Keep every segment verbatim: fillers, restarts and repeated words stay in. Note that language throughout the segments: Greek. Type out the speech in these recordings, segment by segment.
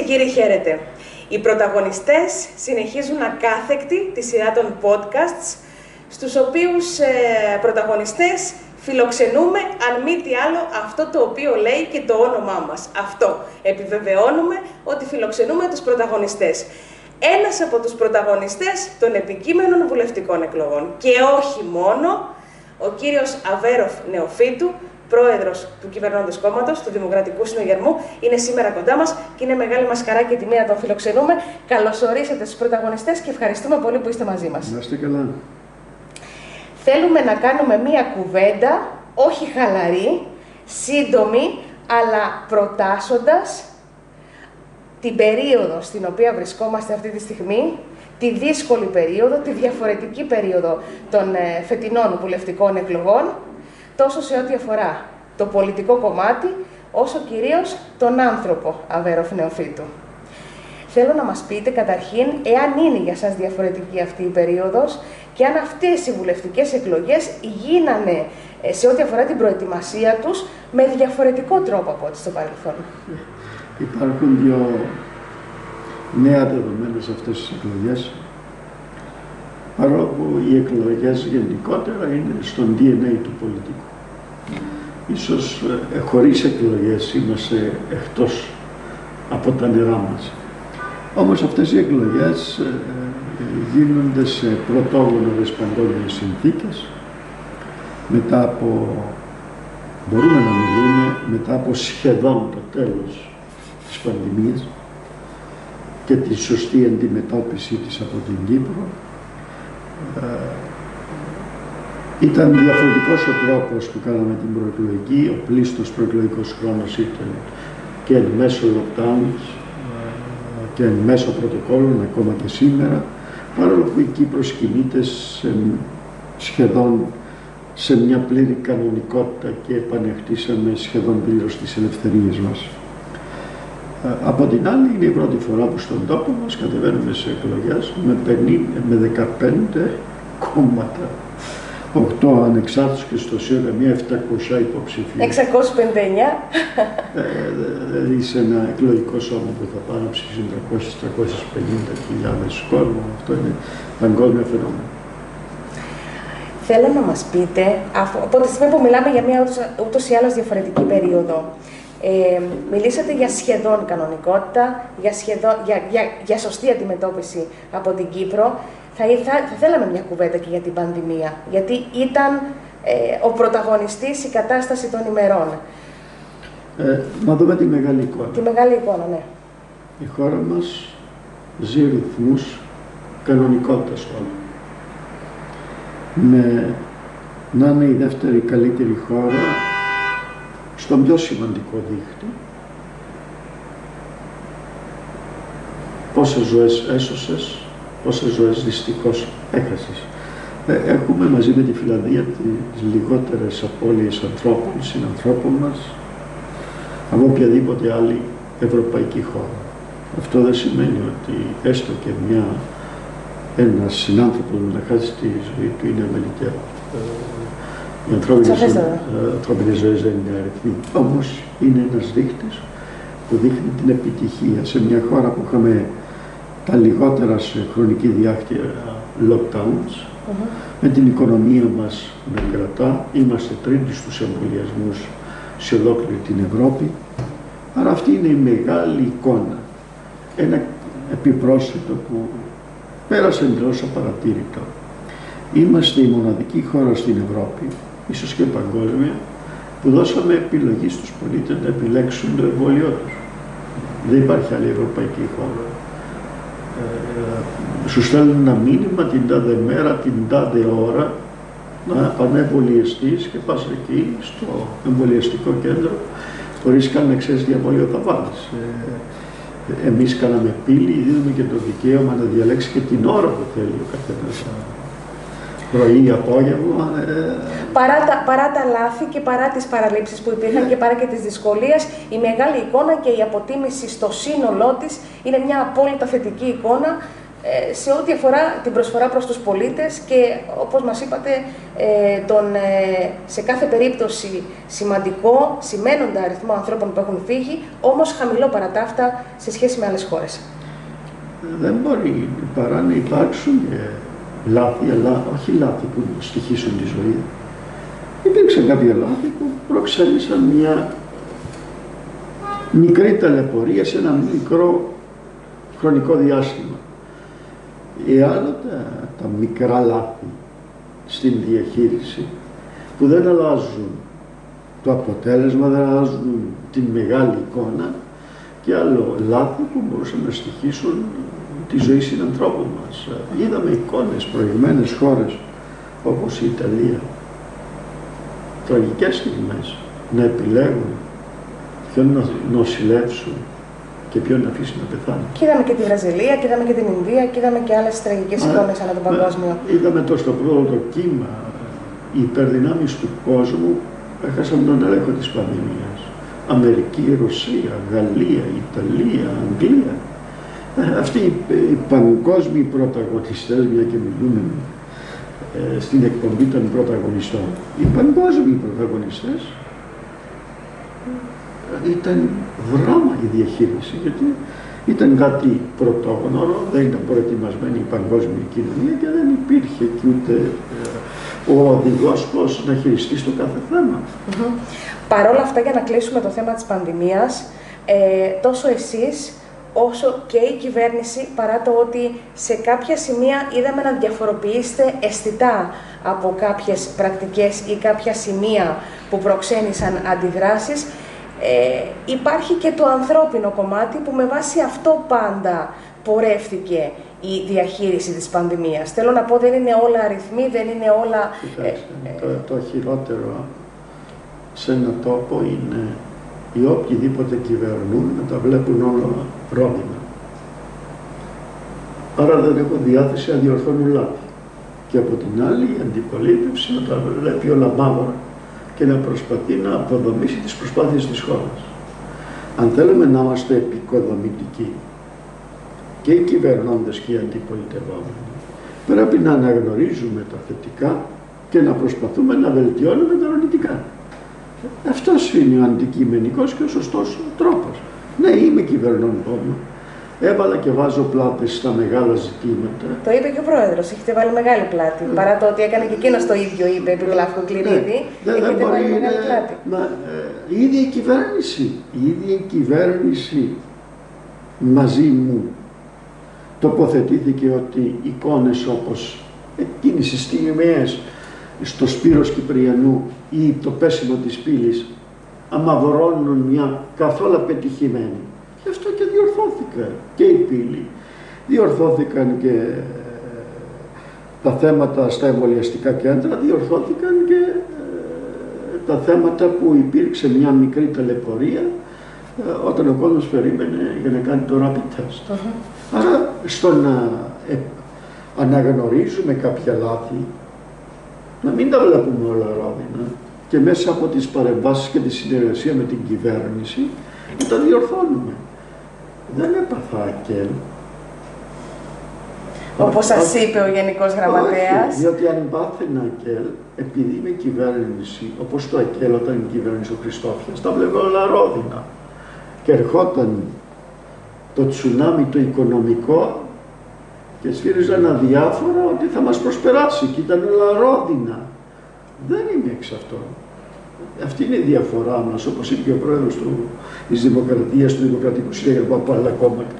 κύριοι, χαίρετε. Οι πρωταγωνιστές συνεχίζουν ακάθεκτη τη σειρά των podcasts, στους οποίους ε, πρωταγωνιστές φιλοξενούμε, αν μη τι άλλο, αυτό το οποίο λέει και το όνομά μας. Αυτό. Επιβεβαιώνουμε ότι φιλοξενούμε τους πρωταγωνιστές. Ένας από τους πρωταγωνιστές των επικείμενων βουλευτικών εκλογών. Και όχι μόνο, ο κύριος Αβέροφ Νεοφύτου, πρόεδρος του κυβερνώντος κόμματος, του Δημοκρατικού Συνογερμού, είναι σήμερα κοντά μας και είναι μεγάλη μας χαρά και τιμή να τον φιλοξενούμε. Καλωσορίσατε στους πρωταγωνιστές και ευχαριστούμε πολύ που είστε μαζί μας. Να είστε καλά. Θέλουμε να κάνουμε μία κουβέντα, όχι χαλαρή, σύντομη, αλλά προτάσσοντας την περίοδο στην οποία βρισκόμαστε αυτή τη στιγμή, τη δύσκολη περίοδο, τη διαφορετική περίοδο των ε, φετινών βουλευτικών εκλογών, τόσο σε ό,τι αφορά το πολιτικό κομμάτι, όσο κυρίως τον άνθρωπο Αβέροφ Νεοφύτου. Θέλω να μας πείτε καταρχήν εάν είναι για σας διαφορετική αυτή η περίοδος και αν αυτές οι βουλευτικές εκλογές γίνανε σε ό,τι αφορά την προετοιμασία τους με διαφορετικό τρόπο από ό,τι στο παρελθόν. Υπάρχουν δύο νέα δεδομένα σε αυτές τις εκλογές, παρόλο που οι εκλογές γενικότερα είναι στον ντι εν έι του πολιτικού. Ίσως ε, χωρίς εκλογές είμαστε εκτός από τα νερά μας. Όμως αυτές οι εκλογές ε, γίνονται σε πρωτόγνωρες παγκόσμιες συνθήκες, μετά από, μπορούμε να μιλούμε, μετά από σχεδόν το τέλος της πανδημίας και τη σωστή αντιμετώπιση της από την Κύπρο. Ε, ήταν διαφορετικός ο τρόπος που κάναμε την προεκλογική, ο πλήστος προεκλογικός χρόνος ήταν και εν μέσω lockdowns και εν μέσω πρωτοκόλλων, ακόμα και σήμερα, παρόλο που η Κύπρος κινείται σε, σχεδόν σε μια πλήρη κανονικότητα και επανεχτίσαμε σχεδόν πλήρως τις ελευθερίες μας. Από την άλλη, είναι η πρώτη φορά που στον τόπο μας κατεβαίνουμε σε εκλογές με, πενήντα, με δεκαπέντε κόμματα, οκτώ ανεξάρτητους και στο ΣΥΡΙΖΑ καμία επτακόσια υποψηφίους. εξακόσιες πενήντα εννιά. Δηλαδή σε ένα εκλογικό σώμα που θα πάνε να ψηφίσουν τριακόσιες με τριακόσιες πενήντα χιλιάδες κόσμο, αυτό είναι παγκόσμιο φαινόμενο. Θέλω να μας πείτε, από τη στιγμή που μιλάμε για μια ούτως ή άλλως διαφορετική περίοδο, Ε, μιλήσατε για σχεδόν κανονικότητα, για, σχεδόν, για, για, για σωστή αντιμετώπιση από την Κύπρο. Θα, θα, θα θέλαμε μια κουβέντα και για την πανδημία, γιατί ήταν ε, ο πρωταγωνιστής η κατάσταση των ημερών. Ε, να δούμε τη μεγάλη εικόνα. Τη μεγάλη εικόνα, ναι. Η χώρα μας ζει ρυθμούς κανονικότητας όλων. Με να είναι η δεύτερη καλύτερη χώρα στον πιο σημαντικό δίχτυ, πόσες ζωές έσωσες, πόσες ζωές δυστυχώς έχασες. Έχουμε μαζί με τη Φιλανδία τις λιγότερες απώλειες ανθρώπων, συνανθρώπων μας, από οποιαδήποτε άλλη ευρωπαϊκή χώρα. Αυτό δεν σημαίνει ότι έστω και μια, ένας συνάνθρωπος να χάσει τη ζωή του είναι αμεληταίο. Οι ανθρώπινες ζωές δεν είναι αριθμοί. Όμως είναι ένας δείκτης που δείχνει την επιτυχία σε μια χώρα που είχαμε τα λιγότερα σε χρονική διάρκεια lockdowns, uh-huh. με την οικονομία μας να κρατά, είμαστε τρίτη στους εμβολιασμούς σε ολόκληρη την Ευρώπη. Άρα αυτή είναι η μεγάλη εικόνα. Ένα επιπρόσθετο που πέρασε εντελώς απαρατήρητο. Είμαστε η μοναδική χώρα στην Ευρώπη, ίσως και παγκόσμια, που δώσαμε επιλογή στους πολίτες να επιλέξουν το εμβόλιο τους. Δεν υπάρχει άλλη ευρωπαϊκή χώρα. Ε, σου στέλνουν ένα μήνυμα την τάδε μέρα, την τάδε ώρα, να πανεμβολιαστείς και πας εκεί στο εμβολιαστικό κέντρο, χωρίς καν να ξέρεις τι εμβόλιο θα βάλεις. Ε, εμείς κάναμε πύλη, δίνουμε και το δικαίωμα να διαλέξει και την ώρα που θέλει ο καθένας. Πρωί, απόγευμα. Ε... Παρά, τα, παρά τα λάθη και παρά τις παραλήψεις που υπήρχαν yeah. και παρά και τις δυσκολίες, η μεγάλη εικόνα και η αποτίμηση στο σύνολό της είναι μια απόλυτα θετική εικόνα ε, σε ό,τι αφορά την προσφορά προς τους πολίτες και, όπως μας είπατε, ε, τον, ε, σε κάθε περίπτωση σημαντικό, σημαίνοντα αριθμό ανθρώπων που έχουν φύγει, όμως χαμηλό παρά τα αυτά σε σχέση με άλλες χώρες. Δεν μπορεί παρά να υπάρξουν ε, λάθη, αλλά όχι λάθη που στοιχήσουν τη ζωή. Υπήρξαν κάποια λάθη που προξένησαν μια μικρή ταλαιπωρία σε ένα μικρό χρονικό διάστημα. Ή άλλα τα, τα μικρά λάθη στην διαχείριση που δεν αλλάζουν το αποτέλεσμα, δεν αλλάζουν την μεγάλη εικόνα, και άλλο λάθη που μπορούσαν να στοιχήσουν τη ζωή συνανθρώπων μας. Είδαμε εικόνες προηγμένες χώρες όπως η Ιταλία, τραγικές στιγμές, να επιλέγουν ποιον να νοσηλεύσουν και ποιον να αφήσει να πεθάνει. Και είδαμε και τη Βραζιλία, και είδαμε και την Ινδία, και είδαμε και άλλες τραγικές εικόνες ανά τον παγκόσμιο. Είδαμε το στο πρώτο κύμα, οι υπερδυνάμεις του κόσμου έχασαν τον έλεγχο της πανδημίας. Αμερική, Ρωσία, Γαλλία, Ιταλία, Αγγλία. Αυτοί οι παγκόσμιοι πρωταγωνιστές, μια και μιλούμε ε, στην εκπομπή των πρωταγωνιστών, οι παγκόσμιοι πρωταγωνιστές ήταν δράμα η διαχείριση, γιατί ήταν κάτι πρωτόγνωρο, δεν ήταν προετοιμασμένη η παγκόσμια κοινωνία και δεν υπήρχε και ούτε ε, ο οδηγός πώς να χειριστεί στο κάθε θέμα. Mm-hmm. Παρ' όλα αυτά, για να κλείσουμε το θέμα της πανδημίας, ε, τόσο εσείς όσο και η κυβέρνηση, παρά το ότι σε κάποια σημεία είδαμε να διαφοροποιήσετε αισθητά από κάποιες πρακτικές ή κάποια σημεία που προξένησαν αντιδράσεις, ε, υπάρχει και το ανθρώπινο κομμάτι που με βάση αυτό πάντα πορεύτηκε η διαχείριση της πανδημίας. Θέλω να πω, δεν είναι όλα αριθμοί, δεν είναι όλα... Κοιτάξτε, ε, το, το χειρότερο σε έναν τόπο είναι οι οποιοδήποτε κυβερνούν να τα βλέπουν όλα ρόδινα. Άρα δεν έχω διάθεση να διορθώνουν λάθη. Και από την άλλη η αντιπολίτευση να τα βλέπει όλα μαύρα και να προσπαθεί να αποδομήσει τις προσπάθειες της χώρας. Αν θέλουμε να είμαστε επικοδομητικοί, και οι κυβερνώντες και οι αντιπολιτευόμενοι, πρέπει να αναγνωρίζουμε τα θετικά και να προσπαθούμε να βελτιώνουμε τα αρνητικά. Αυτός είναι ο αντικειμενικός και ο σωστός τρόπος. Ναι, είμαι κυβερνών κόμμα. Έβαλα και βάζω πλάτες στα μεγάλα ζητήματα. Το είπε και ο Πρόεδρος, έχετε βάλει μεγάλη πλάτη. Mm. Παρά το ότι έκανε και εκείνος το ίδιο, είπε επί Βλάχου Κληρίδη, ναι, έχετε δεν βάλει μπορεί, μεγάλη ναι, πλάτη. Μα, ε, η ίδια η κυβέρνηση, η ίδια η κυβέρνηση μαζί μου τοποθετήθηκε ότι εικόνες όπως εκείνες τις στιγμές στο Σπύρος Κυπριανού ή το πέσιμο της πύλης αμαυρώνουν μια καθόλου πετυχημένη. Γι' αυτό και διορθώθηκαν και η πύλη. Διορθώθηκαν και ε, τα θέματα στα εμβολιαστικά κέντρα, διορθώθηκαν και ε, τα θέματα που υπήρξε μια μικρή ταλαιπωρία ε, όταν ο κόσμος περίμενε για να κάνει το rapid test. Uh-huh. Άρα στο να ε, αναγνωρίζουμε κάποια λάθη, να μην τα βλέπουμε όλα ρόδινα και μέσα από τις παρεμβάσεις και τη συνεργασία με την κυβέρνηση να τα διορθώνουμε. Δεν έπαθα ΑΚΕΛ. Όπως σας είπε ο Γενικός Γραμματέας. Όχι, διότι αν πάθαινα ΑΚΕΛ, επειδή είμαι κυβέρνηση, όπως το ΑΚΕΛ όταν είναι κυβέρνηση ο Χριστόφιας, τα βλέπω όλα ρόδινα. Και ερχόταν το τσουνάμι το οικονομικό και σφύριζαν αδιάφορα ότι θα μας προσπεράσει και ήταν όλα ρόδινα. Δεν είμαι εξ αυτών. Αυτή είναι η διαφορά μας, όπως είπε και ο πρόεδρος του, της Δημοκρατίας, του Δημοκρατικού Συνέδριου από άλλα κόμματα.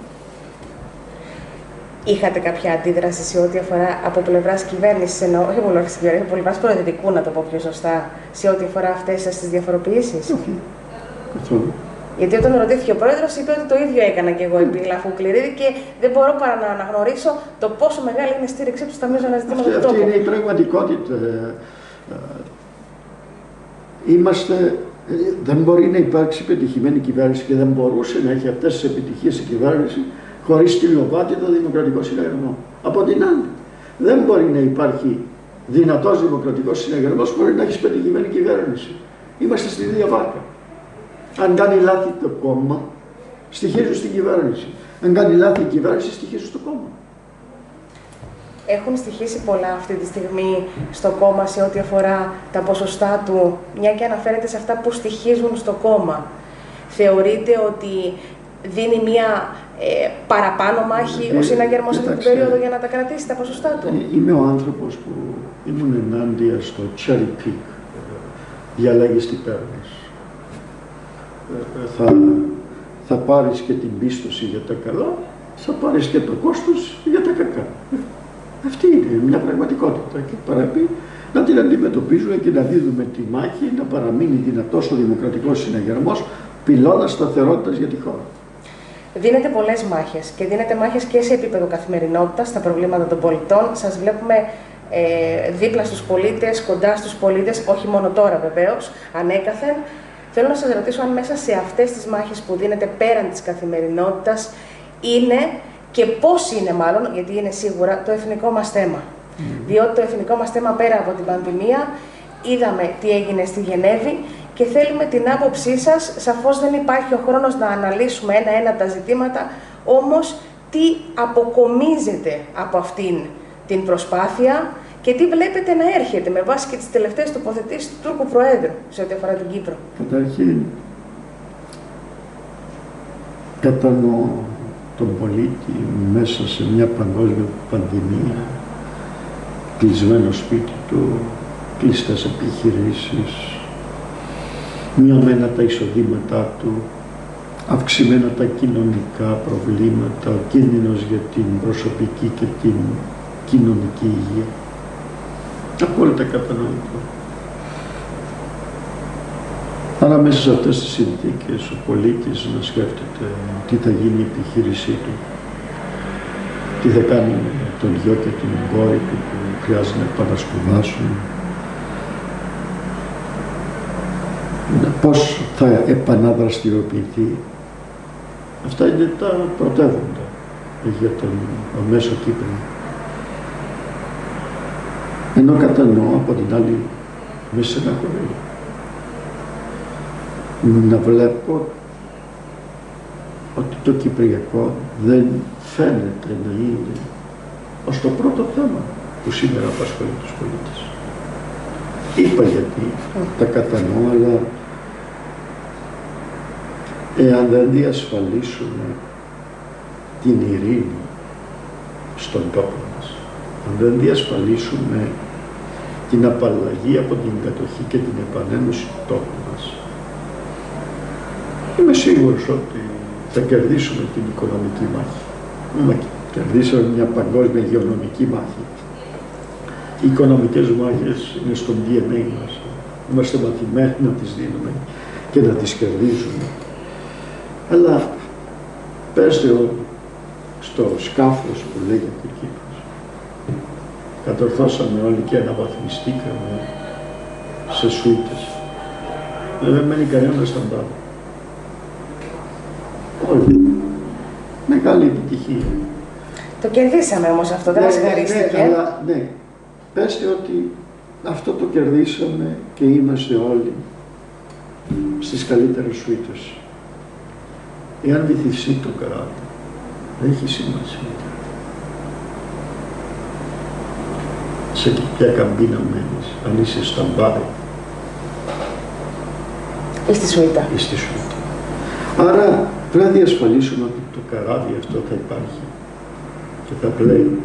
Είχατε κάποια αντίδραση σε ό,τι αφορά από πλευράς κυβέρνησης, εννοώ, όχι μόνο από κυβέρνηση, από πλευράς προεδρικού, να το πω πιο σωστά, σε ό,τι αφορά αυτές σας τις διαφοροποιήσεις? Όχι. Καθόλου. Γιατί όταν ρωτήθηκε ο πρόεδρος, είπε ότι το ίδιο έκανα και εγώ επί Λαφού Κληρίδη και δεν μπορώ παρά να αναγνωρίσω το πόσο μεγάλη είναι η στήριξή του στα μείζωνα ζητήματα του τόπου. Αυτή είναι η πραγματικότητα. Είμαστε, δεν μπορεί να υπάρξει πετυχημένη κυβέρνηση και δεν μπορούσε να έχει αυτές τις επιτυχίες η κυβέρνηση χωρίς στυλιοπάτητο δημοκρατικό συναγερμό. Από την άλλη, δεν μπορεί να υπάρχει δυνατός δημοκρατικός συναγερμός χωρίς να έχει πετυχημένη κυβέρνηση. Είμαστε στην ίδια βάρκα. Αν κάνει λάθη το κόμμα, στοιχίζουν στην κυβέρνηση. Αν κάνει λάθη η κυβέρνηση, στοιχίζουν στο κόμμα. έχουν στοιχήσει πολλά αυτή τη στιγμή στο κόμμα σε ό,τι αφορά τα ποσοστά του, μια και αναφέρεται σε αυτά που στοιχίζουν στο κόμμα. Θεωρείτε ότι δίνει μια ε, παραπάνω μάχη ε, ο συναγερμός αυτή την περίοδο για να τα κρατήσει τα ποσοστά του? Ε, είμαι ο άνθρωπος που ήμουν ενάντια στο cherry pick, διαλέγεις τι παίρνεις. Ε, θα, θα πάρεις και την πίστοση για τα καλά, θα πάρεις και το κόστος για τα κακά. Αυτή είναι μια πραγματικότητα και πρέπει να την αντιμετωπίζουμε και να δίδουμε τη μάχη, να παραμείνει δυνατός ο δημοκρατικός συναγερμός, πυλώνας σταθερότητας για τη χώρα. Δίνετε πολλές μάχες και δίνετε μάχες και σε επίπεδο καθημερινότητας στα προβλήματα των πολιτών. Σας βλέπουμε ε, δίπλα στους πολίτες, κοντά στους πολίτες, όχι μόνο τώρα βεβαίως, ανέκαθεν. Θέλω να σας ρωτήσω αν μέσα σε αυτές τις μάχες που δίνετε πέραν της καθημερινότητας είναι και πώς είναι μάλλον, γιατί είναι σίγουρα, το εθνικό μας θέμα. Mm. Διότι το εθνικό μας θέμα πέρα από την πανδημία, είδαμε τι έγινε στη Γενέβη και θέλουμε την άποψή σας. Σαφώς δεν υπάρχει ο χρόνος να αναλύσουμε ένα-ένα τα ζητήματα, όμως τι αποκομίζεται από αυτήν την προσπάθεια και τι βλέπετε να έρχεται με βάση και τις τελευταίες τοποθετήσεις του Τούρκου Προέδρου σε ό,τι αφορά την Κύπρο? Καταρχήν, κατανοώ τον πολίτη μέσα σε μια παγκόσμια πανδημία, κλεισμένο σπίτι του, κλειστές επιχειρήσεις, μειωμένα τα εισοδήματά του, αυξημένα τα κοινωνικά προβλήματα, ο κίνδυνος για την προσωπική και την κοινωνική υγεία. Απόλυτα κατανοητό. Άρα μέσα σε αυτές τις συνθήκες ο πολίτης να σκέφτεται τι θα γίνει η επιχείρησή του, τι θα κάνει τον γιο και την κόρη του που χρειάζεται να επανασπουδάσουν, πώς θα επαναδραστηριοποιηθεί. Αυτά είναι τα πρωτεύοντα για τον μέσο Κύπρο. Ενώ κατανοώ από την άλλη με στεναχωρεί να βλέπω ότι το Κυπριακό δεν φαίνεται να είναι ως το πρώτο θέμα που σήμερα απασχολεί τους πολίτες. Είπα γιατί τα κατανοώ, αλλά εάν δεν διασφαλίσουμε την ειρήνη στον τόπο μας, αν δεν διασφαλίσουμε την απαλλαγή από την κατοχή και την επανένωση του τόπου μας, είμαι σίγουρος ότι θα κερδίσουμε την οικονομική μάχη. Μα κερδίσαμε μια παγκόσμια υγειονομική μάχη. Οι οικονομικές μάχες είναι στον ντι εν έι μας. Είμαστε μαθημένοι να τις δίνουμε και να τις κερδίζουμε. Αλλά πέστε όλοι στο σκάφος που λέγεται Κύπρος. Κατορθώσαμε όλοι και αναβαθμιστήκαμε σε σουίτες. Δεν μένει κανένα στον τόπο. Όλοι. Μεγάλη επιτυχία. Το κερδίσαμε όμως αυτό, δεν ναι, μας χαρίστηκε. Ναι, αλλά ναι, πέστε ότι αυτό το κερδίσαμε και είμαστε όλοι στις καλύτερες σουίτες. Εάν βυθιστεί το καράβι, δεν έχει σημασία. Σε ποια καμπίνα μένεις, αν είσαι στα μπάρι ή στη σουίτα. Ή στη σουίτα. Άρα πρέπει να διασφαλίσουμε ότι το καράβι αυτό θα υπάρχει και θα πλέει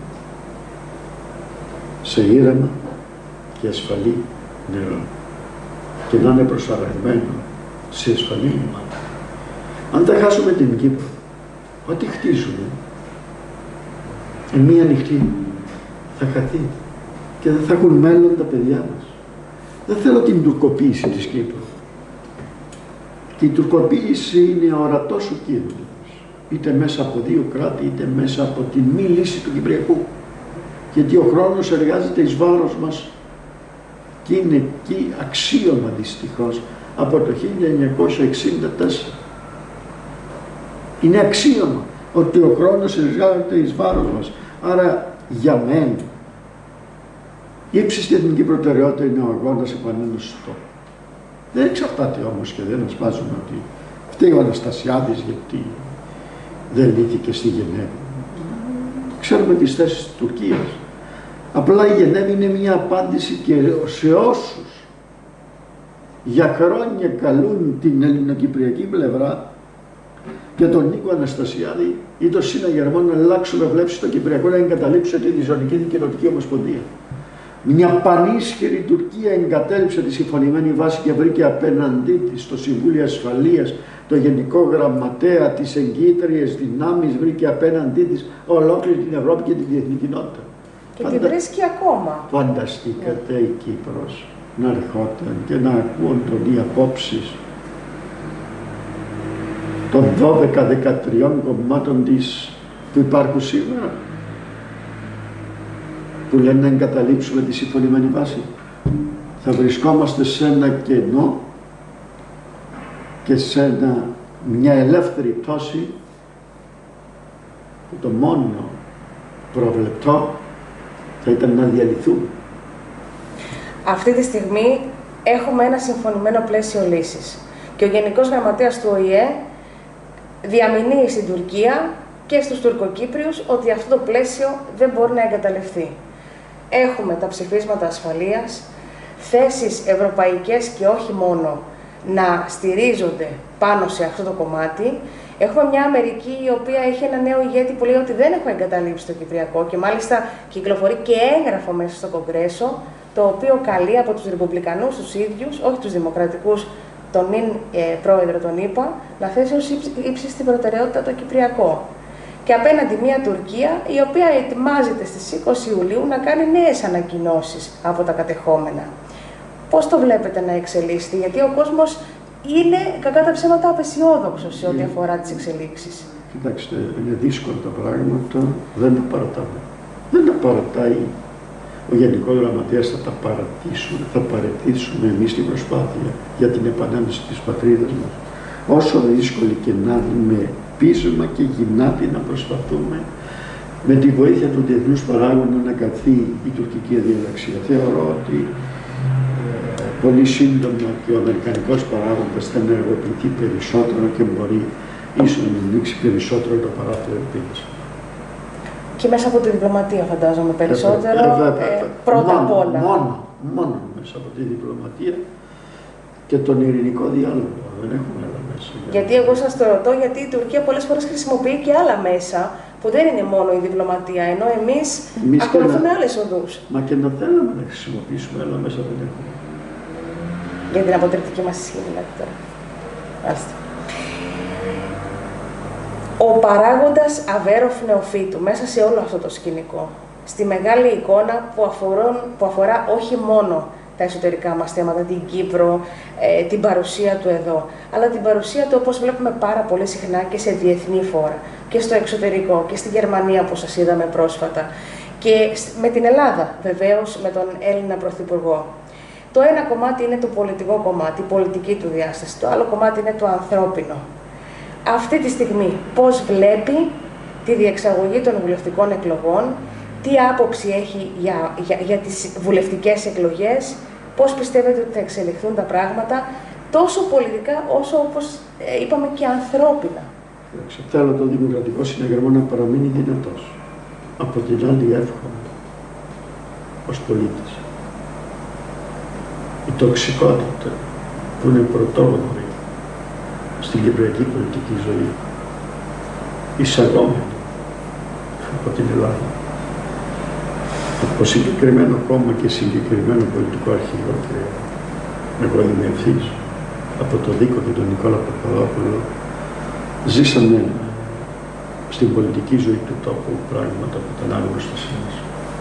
σε ήρεμα και ασφαλή νερό και να είναι προσαραγμένο σε ασφαλή λιμάνια. Αν θα χάσουμε την Κύπρο, ό,τι χτίζουμε, εν μία νυχτή θα χαθεί και δεν θα έχουν μέλλον τα παιδιά μας. Δεν θέλω την τουρκοποίηση της Κύπρου. Και η τουρκοποίηση είναι ορατός ο κίνδυνος, είτε μέσα από δύο κράτη, είτε μέσα από τη μη λύση του Κυπριακού. Γιατί ο χρόνος εργάζεται εις βάρος μας και είναι εκεί αξίωμα δυστυχώς από το χίλια εννιακόσια εξήντα τέσσερα. Είναι αξίωμα ότι ο χρόνος εργάζεται εις βάρος μας. Άρα για μένα η ύψιστη εθνική προτεραιότητα είναι ο αγώνας επανένωσης του τόπου. Δεν εξαρτάται όμως και δεν ασπάζουμε ότι φταίει ο Αναστασιάδης γιατί δεν λύθηκε στη Γενέβη. Ξέρουμε τις θέσεις της Τουρκίας. Απλά η Γενέβη είναι μια απάντηση και σε όσους για χρόνια καλούν την ελληνοκυπριακή πλευρά και τον Νίκο Αναστασιάδη ή τον συναγερμό να αλλάξουμε βλέψη στο Κυπριακό, να εγκαταλείψουν τη Διζωνική Δικαιωτική Ομοσπονδία. Μια πανίσχυρη Τουρκία εγκατέλειψε τη συμφωνημένη βάση και βρήκε απέναντί της στο Συμβούλιο Ασφαλείας το Γενικό Γραμματέα, τις εγκύτριες δυνάμεις, βρήκε απέναντί της ολόκληρη την Ευρώπη και την διεθνή κοινότητα. Και Φαντα... την βρίσκει ακόμα. Φανταστήκατε yeah. η Κύπρος να ερχόταν και να ακούγονταν οι απόψεις των δώδεκα δεκατρία κομμάτων της που υπάρχουν σήμερα, που λένε να εγκαταλείψουμε τη συμφωνημένη βάση. Θα βρισκόμαστε σε ένα κενό και σε ένα, μια ελεύθερη πτώση που το μόνο προβλεπτό θα ήταν να διαλυθούμε. Αυτή τη στιγμή έχουμε ένα συμφωνημένο πλαίσιο λύσης και ο Γενικός Γραμματέας του Ο Η Ε διαμηνύει στην Τουρκία και στους Τουρκοκύπριους ότι αυτό το πλαίσιο δεν μπορεί να εγκαταλειφθεί. Έχουμε τα ψηφίσματα ασφαλείας, θέσεις ευρωπαϊκές και όχι μόνο να στηρίζονται πάνω σε αυτό το κομμάτι. Έχουμε μια Αμερική η οποία έχει ένα νέο ηγέτη που λέει ότι δεν έχουμε εγκαταλείψει το Κυπριακό και μάλιστα κυκλοφορεί και έγγραφο μέσα στο Κογκρέσο, το οποίο καλεί από τους Ρεπουμπλικανούς τους ίδιους, όχι τους Δημοκρατικούς, τον νυν ε, πρόεδρο τον ΗΠΑ, να θέσει ως ύψιστη προτεραιότητα το Κυπριακό. Και απέναντι μια Τουρκία η οποία ετοιμάζεται στις είκοσι Ιουλίου να κάνει νέες ανακοινώσεις από τα κατεχόμενα. Πώς το βλέπετε να εξελίσσεται, γιατί ο κόσμος είναι κακά τα ψέματα απεσιόδοξος σε ό,τι αφορά τις εξελίξεις. Κοιτάξτε, είναι δύσκολα τα πράγματα, δεν τα παρατάμε. Δεν τα παρατάει ο Γενικός Γραμματέας, θα τα παρατήσουμε, θα παραιτήσουμε εμείς την προσπάθεια για την επανένωση της πατρίδας μας. Όσο δύσκολη και να είναι, πείσμα και γυμνάτη να προσπαθούμε με τη βοήθεια του διεθνούς παράγοντα να καθεί η τουρκική διαδικασία. Θεωρώ ότι ε, πολύ σύντομα και ο αμερικανικός παράγοντας θα ενεργοποιηθεί περισσότερο και μπορεί ίσως να ανοίξει περισσότερο το παράθυρο ελπίδας. Και μέσα από τη διπλωματία φαντάζομαι περισσότερο, ε, ε, ε, πρώτα απ' όλα. Μόνο, μόνο μέσα από τη διπλωματία και τον ειρηνικό διάλογο. Δεν έχουμε άλλα μέσα. Γιατί εγώ σας το ρωτώ, γιατί η Τουρκία πολλές φορές χρησιμοποιεί και άλλα μέσα που δεν είναι μόνο η διπλωματία, ενώ εμείς, εμείς ακολουθούμε να... άλλες οδούς. Μα και να θέλαμε να χρησιμοποιήσουμε άλλα μέσα δεν έχουμε. Για την αποτρεπτική μας ισχύ δηλαδή τώρα. Μάλιστα. Ο παράγοντας Αβέροφ Νεοφύτου μέσα σε όλο αυτό το σκηνικό, στη μεγάλη εικόνα που, αφορούν, που αφορά όχι μόνο τα εσωτερικά μας θέματα, την Κύπρο, ε, την παρουσία του εδώ, αλλά την παρουσία του όπως βλέπουμε πάρα πολύ συχνά και σε διεθνή φόρα και στο εξωτερικό και στη Γερμανία που σας είδαμε πρόσφατα και με την Ελλάδα βεβαίως με τον Έλληνα Πρωθυπουργό. Το ένα κομμάτι είναι το πολιτικό κομμάτι, η πολιτική του διάσταση, το άλλο κομμάτι είναι το ανθρώπινο. Αυτή τη στιγμή πώς βλέπει τη διεξαγωγή των βουλευτικών εκλογών, τι άποψη έχει για, για, για τις βουλευτικές εκλογές, πώς πιστεύετε ότι θα εξελιχθούν τα πράγματα, τόσο πολιτικά όσο όπως ε, είπαμε και ανθρώπινα. Θέλω το δημοκρατικό συναγερμό να παραμείνει δυνατός. Από την άλλη εύχομαι ως πολίτης. Η τοξικότητα που είναι πρωτόγνωρη στην κυπριακή πολιτική ζωή, εισαγόμενη από την Ελλάδα, από συγκεκριμένο κόμμα και συγκεκριμένο πολιτικό αρχηγό, και εγώ είμαι ευθύς, από τον Δίκο και τον Νικόλα Παπαδόπουλο, ζήσαμε στην πολιτική ζωή του τόπου πράγματα που ήταν άγνωστα σε εμάς.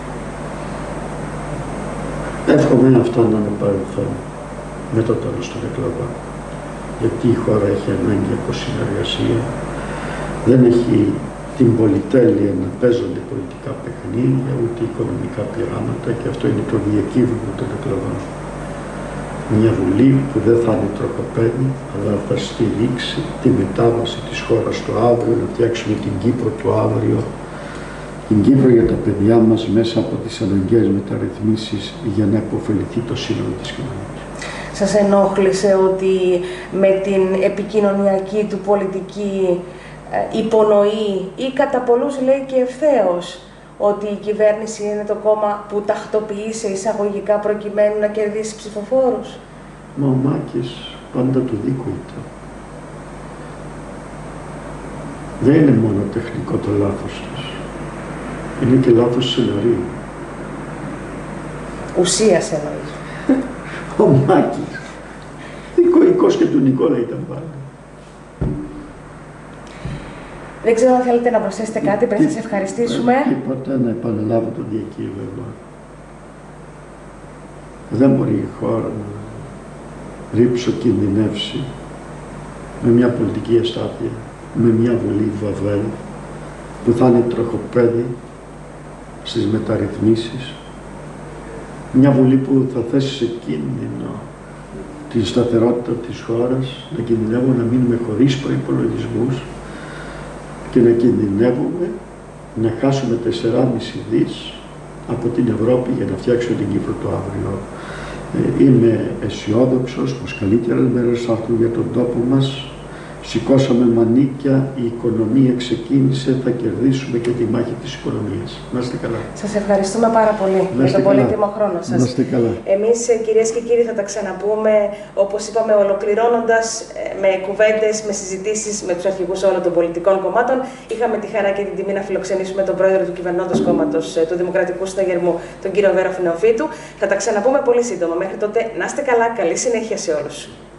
Εύχομαι αυτό να είναι παρελθόν με το τέλος των εκλογών, γιατί η χώρα έχει ανάγκη από συνεργασία, δεν έχει την πολυτέλεια να παίζονται πολιτικά παιχνίδια, ούτε οικονομικά πειράματα, και αυτό είναι το διακύβευμα των εκλογών. Μια Βουλή που δεν θα είναι τροχοπέδι, αλλά θα στηρίξει τη μετάβαση της χώρας στο αύριο, να φτιάξουμε την Κύπρο του αύριο, την Κύπρο για τα παιδιά μας μέσα από τις αναγκαίες μεταρρυθμίσεις για να υποφεληθεί το σύνολο της κοινωνίας. Σας ενόχλησε ότι με την επικοινωνιακή του πολιτική υπονοεί ή κατά πολλούς λέει και ευθέως ότι η κυβέρνηση είναι το κόμμα που τακτοποιεί σε εισαγωγικά προκειμένου να κερδίσει ψηφοφόρους? Μα ο Μάκης πάντα του δίκου ήταν. Δεν είναι μόνο τεχνικό το λάθος τους. Είναι και λάθος σεναρίου. Ουσίας εννοείς. Ο Μάκης. Δικοϊκός και του Νικόλα ήταν πάντα. Δεν ξέρω αν θέλετε να προσθέσετε κάτι πριν σας ευχαριστήσουμε. Τίποτα, να επαναλάβω το διακύβευμα. Δεν μπορεί η χώρα να ρίψω κινδυνεύσει με μια πολιτική αστάθεια, με μια βουλή Βαβέλ που θα είναι τροχοπέδι στις μεταρρυθμίσεις, μια βουλή που θα θέσει σε κίνδυνο τη σταθερότητα της χώρας, να κινδυνεύουμε να μείνουμε χωρίς προϋπολογισμούς και να κινδυνεύουμε να χάσουμε τέσσερα κόμμα πέντε δις από την Ευρώπη για να φτιάξουμε την Κύπρο το αύριο. Ε, είμαι αισιόδοξος πως καλύτερες μέρες θα έρθουν για τον τόπο μας. Σηκώσαμε μανίκια, η οικονομία ξεκίνησε, θα κερδίσουμε και τη μάχη της οικονομίας. Να είστε καλά. Σας ευχαριστούμε πάρα πολύ για τον πολύτιμο χρόνο σας. Να είστε καλά. Εμείς, κυρίες και κύριοι, θα τα ξαναπούμε, όπως είπαμε, ολοκληρώνοντας με κουβέντες, με συζητήσεις με τους αρχηγούς όλων των πολιτικών κομμάτων. Είχαμε τη χαρά και την τιμή να φιλοξενήσουμε τον πρόεδρο του κυβερνώντος κόμματος του Δημοκρατικού Συναγερμού, τον κύριο Βέροφ Νεοφύτου. Θα τα ξαναπούμε πολύ σύντομα. Μέχρι τότε, να είστε καλά, καλή συνέχεια σε όλους.